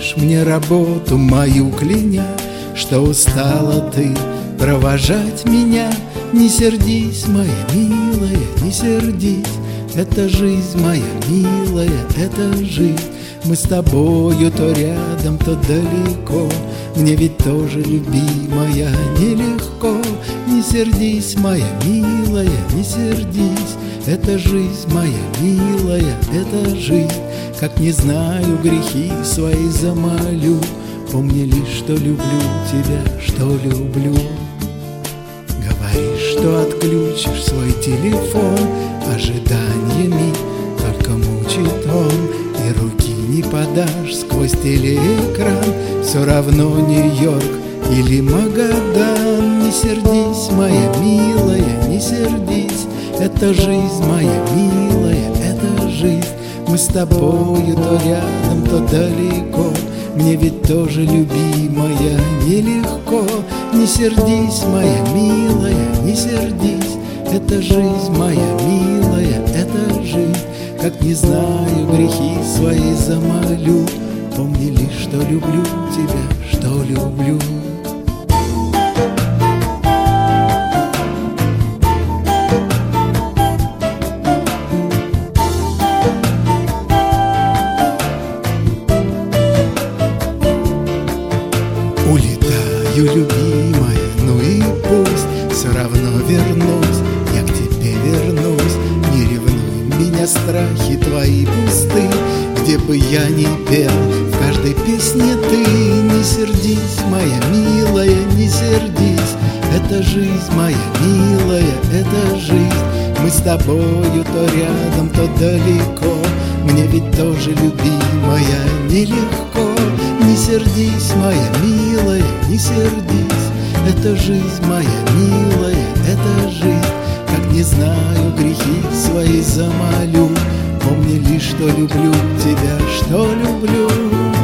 говоришь мне работу мою кляня, что устала ты провожать меня. Не сердись, моя милая, не сердись, это жизнь моя милая, это жизнь. Мы с тобою то рядом, то далеко, мне ведь тоже, любимая, нелегко. Не сердись, моя милая, не сердись, это жизнь моя милая, это жизнь. Как не знаю, грехи свои замолю, помни лишь, что люблю тебя, что люблю. Говоришь, что отключишь свой телефон, ожиданиями только мучит он. И руки не подашь сквозь телеэкран, все равно Нью-Йорк или Магадан. Не сердись, моя милая, не сердись, это жизнь моя милая, это жизнь. Мы с тобою то рядом, то далеко, мне ведь тоже, любимая, нелегко. Не сердись, моя милая, не сердись, это жизнь моя милая, это жизнь. Как не знаю, грехи свои замолю, помни лишь, что люблю тебя, что люблю. Улетаю, любимая, ну и пусть, все равно вернусь, я к тебе вернусь. Не ревнуй меня, страхи твои пусты, где бы я ни пел, в каждой песне ты. Не сердись, моя милая, не сердись, это жизнь моя милая, это жизнь. Мы с тобою то рядом, то далеко, мне ведь тоже, любимая, нелегко. Не сердись, моя милая, не сердись, это жизнь моя милая, это жизнь. Как не знаю, грехи свои замолю, помни лишь, что люблю тебя, что люблю.